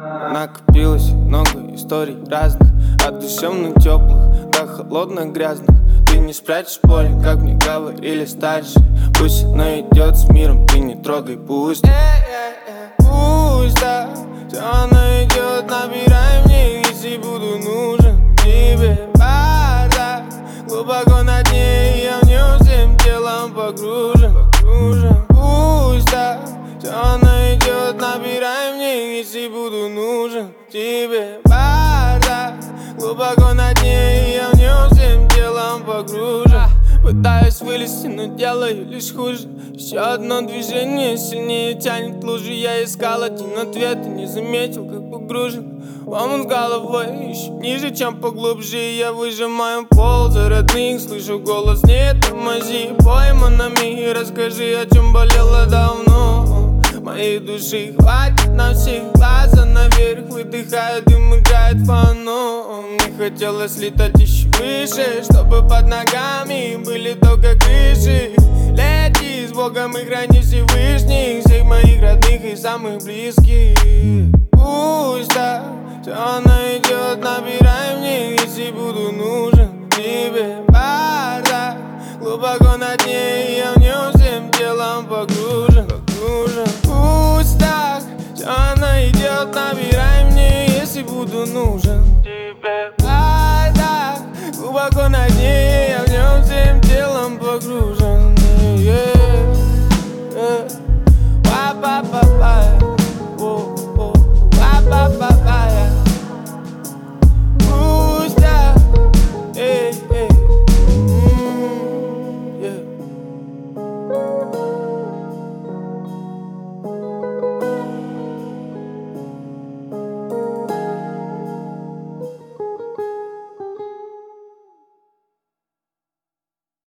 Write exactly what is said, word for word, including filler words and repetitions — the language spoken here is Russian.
Накопилось много историй разных, от душевно теплых до холодно грязных. Ты не спрячешь боль, как мне говорили старшие. Пусть она идет с миром, ты не трогай, пусть Пусть так, все она идет, набирай мне, если буду нужен тебе. Бардак, глубоко на дне, я в нем всем телом погружен, погружен. Пусть так, все она идет, набирай мне, если буду нужен тебе. Бардак, глубоко на дне, я в нем всем телом погружен. Пытаюсь вылезти, но делаю лишь хуже. Еще одно движение сильнее тянет лужи. Я искал один ответ и не заметил, как погружен в омут головой, еще ниже, чем поглубже. Я выжимаю пол за родных, слышу голос: не тормози, пойманами, расскажи, о чем болело давно. Моей души хватит на всех, глаза наверх, выдыхаю, дым играет фоном. Мне хотелось летать еще выше, чтобы под ногами были только крыши. Лети с Богом и храни Всевышних всех моих родных и самых близких. Пусть так, все она идет, набирай мне, если буду нужен тебе. Бардак, глубоко на дне, я в нем всем телом погружен, погружен. Пусть так, все она идет, набирай мне, если буду нужен тебе. Бардак, глубоко на дне, я в нем всем телом погружен, yeah.